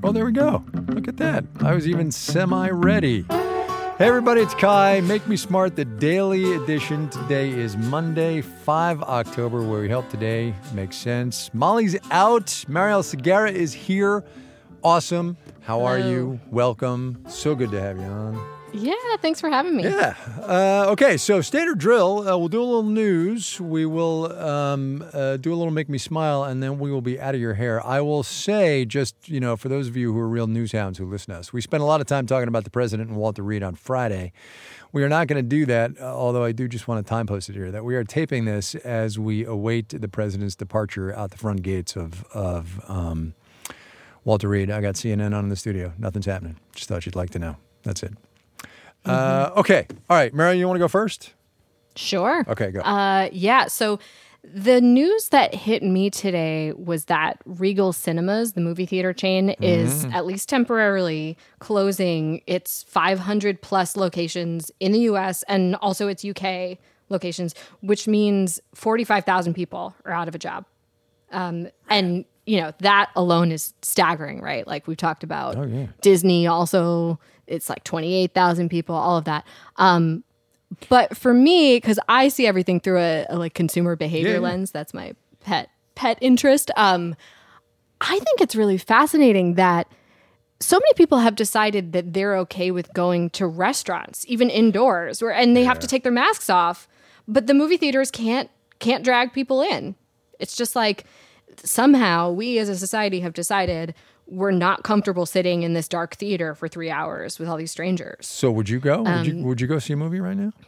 Oh, there we go. Look at that. I was even semi-ready. Hey, everybody, it's Kai. Make Me Smart, the daily edition. Today is Monday, 5 October, where we help today make sense. Molly's out. Marielle Segarra is here. Awesome. How are you? Welcome. So good to have you on. Yeah, thanks for having me. Yeah. Okay, so standard drill. We'll do a little news. We will do a little Make Me Smile, and then we will be out of your hair. I will say, just, for those of you who are real news hounds who listen to us, we spent a lot of time talking about the president and Walter Reed on Friday. We are not going to do that, although I do just want to time post it here, that we are taping this as we await the president's departure out the front gates of Walter Reed. I got CNN on in the studio. Nothing's happening. Just thought you'd like to know. That's it. Okay. All right. Mary, you want to go first? Sure. Okay, go. Yeah. So the news that hit me today was that Regal Cinemas, the movie theater chain, is at least temporarily closing its 500 plus locations in the U.S. and also its UK locations, which means 45,000 people are out of a job. And that alone is staggering, right? Like we've talked about. Disney also, it's like 28,000 people, all of that. But for me, because I see everything through a consumer behavior lens, that's my pet interest. I think it's really fascinating that so many people have decided that they're okay with going to restaurants, even indoors, and they have to take their masks off, but the movie theaters can't drag people in. It's just like somehow we as a society have decided we're not comfortable sitting in this dark theater for 3 hours with all these strangers. So would you go? Would you go see a movie right now?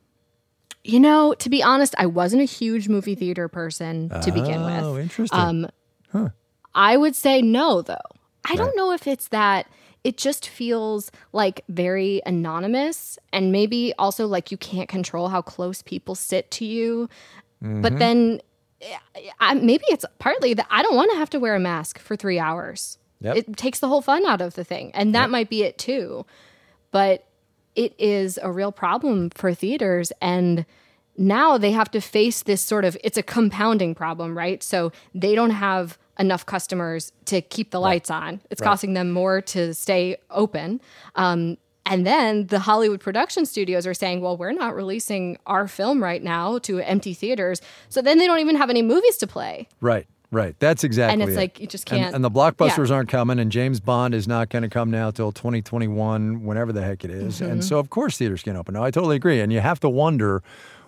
To be honest, I wasn't a huge movie theater person to begin with. Oh, interesting. I would say no, though. I don't know if it's that. It just feels like very anonymous, and maybe also like you can't control how close people sit to you. But then maybe it's partly that I don't want to have to wear a mask for 3 hours. Yep. It takes the whole fun out of the thing. And that might be it too. But it is a real problem for theaters. And now they have to face this it's a compounding problem, right? So they don't have enough customers to keep the lights on. It's costing them more to stay open. And then the Hollywood production studios are saying, well, we're not releasing our film right now to empty theaters. So then they don't even have any movies to play. Right. That's exactly it. And it's it. like, you just can't. And the blockbusters aren't coming, and James Bond is not going to come now till 2021, whenever the heck it is. And so, of course, theaters can't open. No, I totally agree. And you have to wonder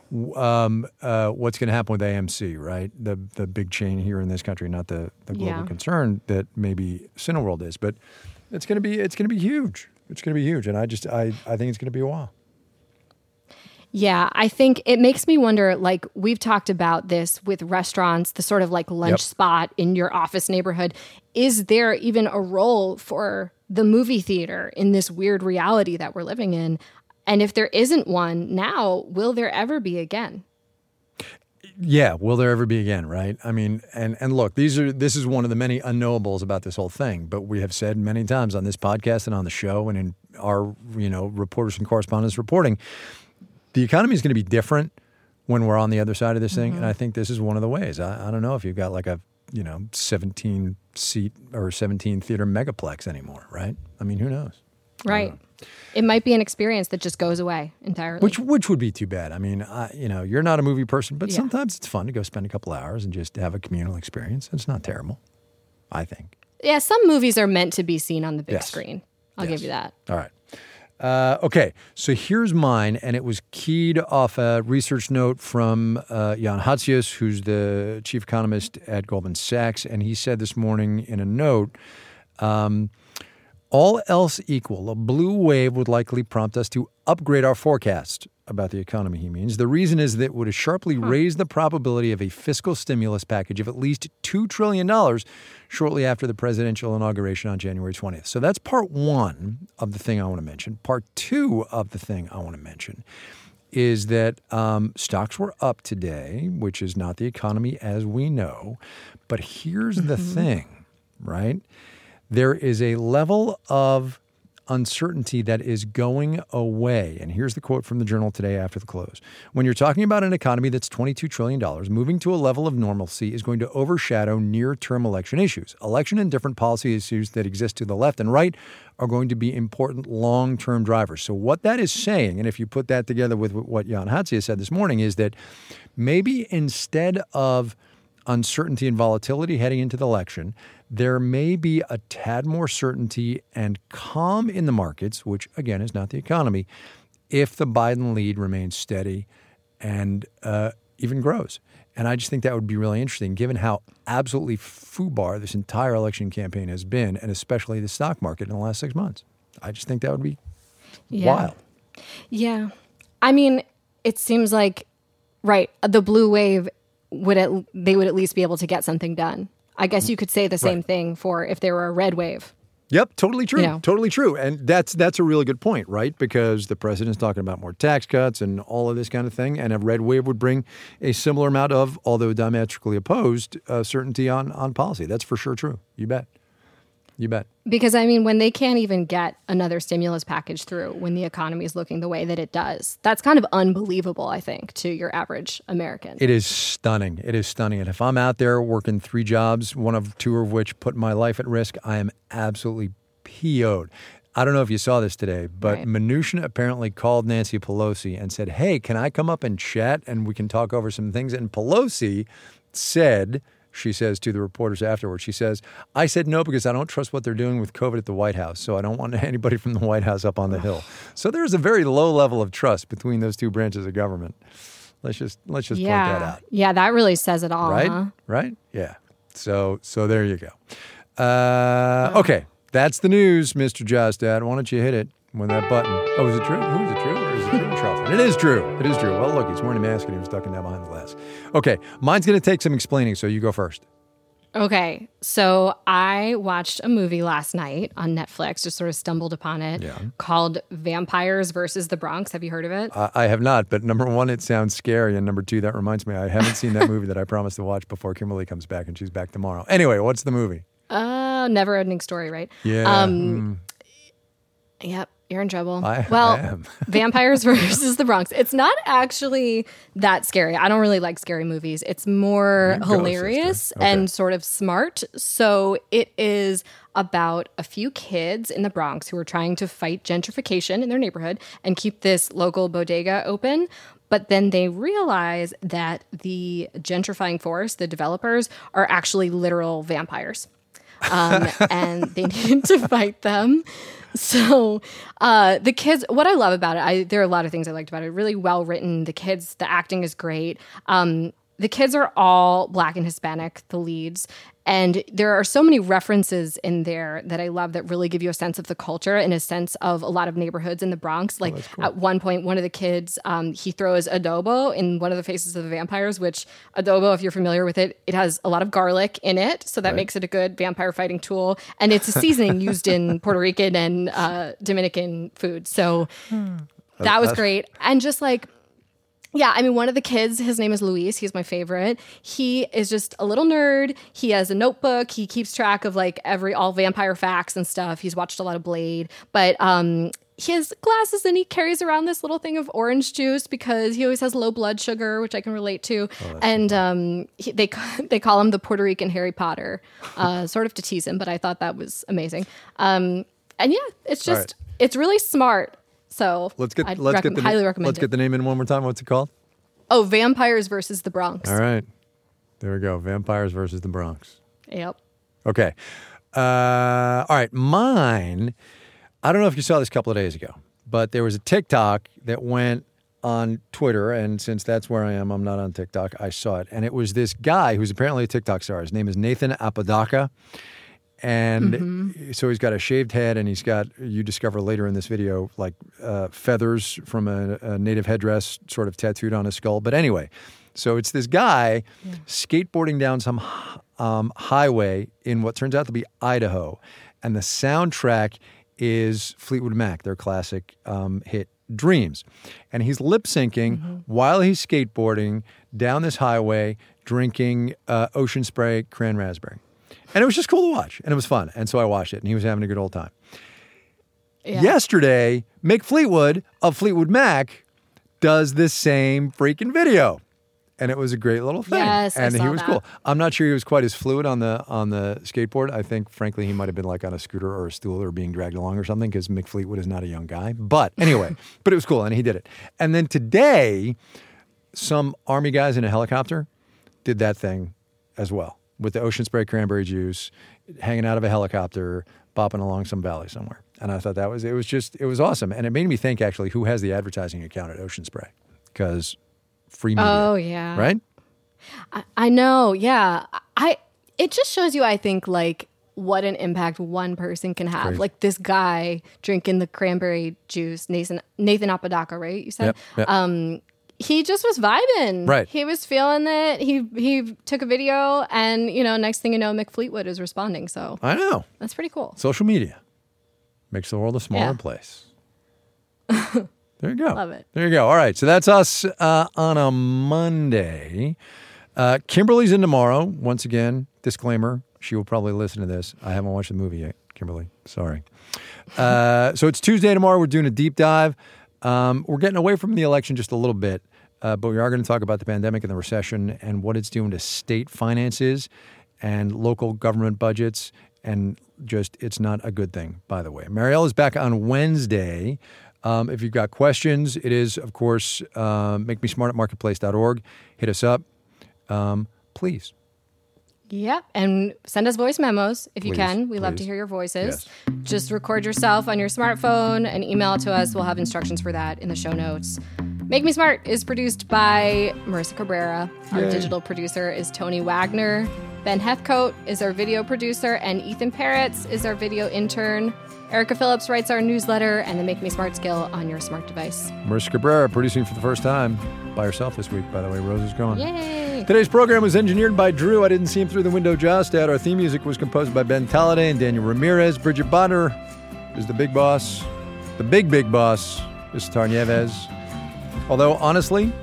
what's going to happen with AMC, right? The big chain here in this country, not the global concern that maybe Cineworld is. But it's going to be huge. It's going to be huge. And I think it's going to be a while. Yeah, I think it makes me wonder, like we've talked about this with restaurants, the sort of like lunch spot in your office neighborhood. Is there even a role for the movie theater in this weird reality that we're living in? And if there isn't one now, will there ever be again? Yeah, will there ever be again, right? I mean, and look, this is one of the many unknowables about this whole thing, but we have said many times on this podcast and on the show and in our, reporters and correspondents reporting, the economy is going to be different when we're on the other side of this thing, and I think this is one of the ways. I don't know if you've got like a 17-seat or 17-theater megaplex anymore, right? I mean, who knows? Right. It might be an experience that just goes away entirely. Which would be too bad. I mean, you're not a movie person, but sometimes it's fun to go spend a couple hours and just have a communal experience. It's not terrible, I think. Yeah, some movies are meant to be seen on the big screen. I'll give you that. All right. Okay, so here's mine, and it was keyed off a research note from Jan Hatzius, who's the chief economist at Goldman Sachs, and he said this morning in a note, all else equal, a blue wave would likely prompt us to upgrade our forecast about the economy, he means. The reason is that it would have sharply raised the probability of a fiscal stimulus package of at least $2 trillion shortly after the presidential inauguration on January 20th. So that's part one of the thing I want to mention. Part two of the thing I want to mention is that stocks were up today, which is not the economy as we know. But here's the thing, right? There is a level of uncertainty that is going away. And here's the quote from the Journal today after the close. When you're talking about an economy that's $22 trillion, moving to a level of normalcy is going to overshadow near-term election issues. Election and different policy issues that exist to the left and right are going to be important long-term drivers. So what that is saying, and if you put that together with what Jan Hatzius said this morning, is that maybe instead of uncertainty and volatility heading into the election, there may be a tad more certainty and calm in the markets, which, again, is not the economy, if the Biden lead remains steady and even grows. And I just think that would be really interesting, given how absolutely foobar this entire election campaign has been, and especially the stock market in the last 6 months. I just think that would be wild. Yeah. I mean, it seems like, right, the blue wave, they would at least be able to get something done. I guess you could say the same thing for if there were a red wave. Yep, totally true. Totally true. And that's a really good point, right? Because the president's talking about more tax cuts and all of this kind of thing. And a red wave would bring a similar amount of, although diametrically opposed, certainty on policy. That's for sure true. You bet. You bet. Because, I mean, when they can't even get another stimulus package through when the economy is looking the way that it does, that's kind of unbelievable, I think, to your average American. It is stunning. It is stunning. And if I'm out there working 3 jobs, two of which put my life at risk, I am absolutely PO'd. I don't know if you saw this today, but Mnuchin apparently called Nancy Pelosi and said, hey, can I come up and chat and we can talk over some things? And Pelosi said... She says to the reporters afterwards, she says, I said no because I don't trust what they're doing with COVID at the White House, so I don't want anybody from the White House up on the Hill. So there's a very low level of trust between those two branches of government. Let's just point that out. Yeah, that really says it all, right? Huh? Right? Yeah. So there you go. Okay, that's the news, Mr. Jostad. Why don't you hit it when that button? Oh, is it true? Who is it true? Or is it true? Charlton. It is true. It is true. Well, look, he's wearing a mask and he was ducking down behind the glass. Okay, mine's going to take some explaining, so you go first. Okay, so I watched a movie last night on Netflix, just sort of stumbled upon it, called Vampires versus the Bronx. Have you heard of it? I have not, but number one, it sounds scary, and number two, that reminds me, I haven't seen that movie that I promised to watch before Kimberly comes back, and she's back tomorrow. Anyway, what's the movie? Never Ending Story, right? Yeah. Yep. You're in trouble. I am. Vampires versus the Bronx. It's not actually that scary. I don't really like scary movies. It's more hilarious and sort of smart. So it is about a few kids in the Bronx who are trying to fight gentrification in their neighborhood and keep this local bodega open. But then they realize that the gentrifying force, the developers, are actually literal vampires. And they need to fight them. So the kids, what I love about it, there are a lot of things I liked about it. Really well written. The kids, the acting is great. The kids are all Black and Hispanic, the leads. And there are so many references in there that I love that really give you a sense of the culture and a sense of a lot of neighborhoods in the Bronx. Like at one point, one of the kids, he throws adobo in one of the faces of the vampires, which adobo, if you're familiar with it, it has a lot of garlic in it. So that makes it a good vampire fighting tool. And it's a seasoning used in Puerto Rican and Dominican food. So that was great. And just like, yeah, I mean, one of the kids, his name is Luis. He's my favorite. He is just a little nerd. He has a notebook. He keeps track of like all vampire facts and stuff. He's watched a lot of Blade, but he has glasses and he carries around this little thing of orange juice because he always has low blood sugar, which I can relate to. And they call him the Puerto Rican Harry Potter, sort of to tease him, but I thought that was amazing. And yeah, it's just it's really smart. So I'd highly recommend it. Let's get the name in one more time. What's it called? Oh, Vampires versus the Bronx. All right. There we go. Vampires versus the Bronx. Yep. Okay. All right. Mine, I don't know if you saw this a couple of days ago, but there was a TikTok that went on Twitter, and since that's where I am, I'm not on TikTok, I saw it. And it was this guy who's apparently a TikTok star. His name is Nathan Apodaca. And so he's got a shaved head, and he's got, you discover later in this video, like feathers from a native headdress sort of tattooed on his skull. But anyway, so it's this guy skateboarding down some highway in what turns out to be Idaho. And the soundtrack is Fleetwood Mac, their classic hit Dreams. And he's lip syncing while he's skateboarding down this highway, drinking Ocean Spray Cran Raspberry. And it was just cool to watch, and it was fun. And so I watched it, and he was having a good old time. Yesterday, Mick Fleetwood of Fleetwood Mac does the same freaking video. And it was a great little thing. Yes, and I saw he was that. cool. I'm not sure he was quite as fluid on the skateboard. I think, frankly, he might have been like on a scooter or a stool or being dragged along or something because Mick Fleetwood is not a young guy. But anyway, but it was cool, and he did it. And then today, some Army guys in a helicopter did that thing as well with the Ocean Spray cranberry juice, hanging out of a helicopter, bopping along some valley somewhere. And I thought it was awesome. And it made me think, actually, who has the advertising account at Ocean Spray? Because free media. Oh, yeah. Right? I know. Yeah. It just shows you, I think, like, what an impact one person can have. Crazy. Like this guy drinking the cranberry juice, Nathan Apodaca, right? You said? Yep. He just was vibing. Right. He was feeling it. He took a video, and, next thing you know, Mick Fleetwood is responding. So I know. that's pretty cool. Social media makes the world a smaller place. There you go. Love it. There you go. All right. So that's us on a Monday. Kimberly's in tomorrow. Once again, disclaimer, she will probably listen to this. I haven't watched the movie yet, Kimberly. Sorry. So it's Tuesday tomorrow. We're doing a deep dive. We're getting away from the election just a little bit, but we are going to talk about the pandemic and the recession and what it's doing to state finances and local government budgets. And just, it's not a good thing, by the way. Marielle is back on Wednesday. If you've got questions, it is, of course, makemesmart@marketplace.org. Hit us up, please. Yep. And send us voice memos if you Please, can. We love to hear your voices. Just record yourself on your smartphone and email it to us. We'll have instructions for that in the show notes. Make Me Smart is produced by Marissa Cabrera. Our digital producer is Tony Wagner. Ben Heathcote is our video producer, and Ethan Peretz is our video intern. Erica Phillips writes our newsletter and the Make Me Smart skill on your smart device. Marissa Cabrera producing for the first time by herself this week, by the way. Rose is gone. Yay! Today's program was engineered by Drew. I didn't see him through the window just yet. Our theme music was composed by Ben Talladay and Daniel Ramirez. Bridget Bonner is the big boss. The big boss is Tar Nieves. Although, honestly,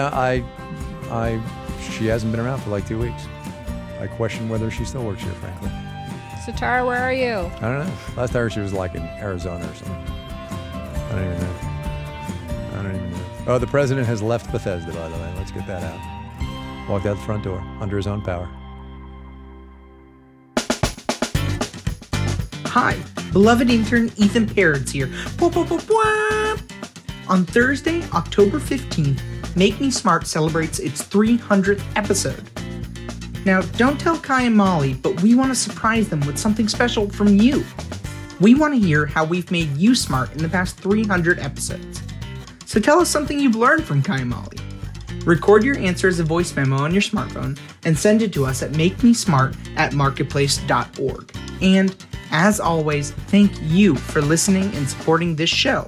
she hasn't been around for like 2 weeks. I question whether she still works here, frankly. So, Tara, where are you? I don't know. Last I heard she was like in Arizona or something. I don't even know. Oh, the president has left Bethesda, by the way. Let's get that out. Walked out the front door under his own power. Hi, beloved intern Ethan Peretz here. On Thursday, October 15th, Make Me Smart celebrates its 300th episode. Now, don't tell Kai and Molly, but we want to surprise them with something special from you. We want to hear how we've made you smart in the past 300 episodes. So tell us something you've learned from Kai and Molly. Record your answer as a voice memo on your smartphone and send it to us at makemesmart@marketplace.org. And, as always, thank you for listening and supporting this show.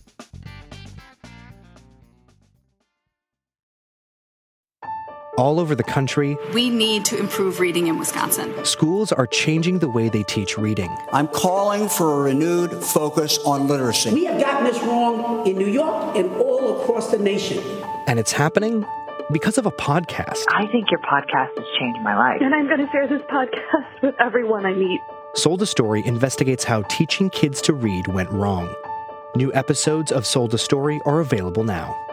All over the country, we need to improve reading in Wisconsin. Schools are changing the way they teach reading. I'm calling for a renewed focus on literacy. We have gotten this wrong in New York and all across the nation. And it's happening because of a podcast. I think your podcast has changed my life. And I'm going to share this podcast with everyone I meet. Sold a Story investigates how teaching kids to read went wrong. New episodes of Sold a Story are available now.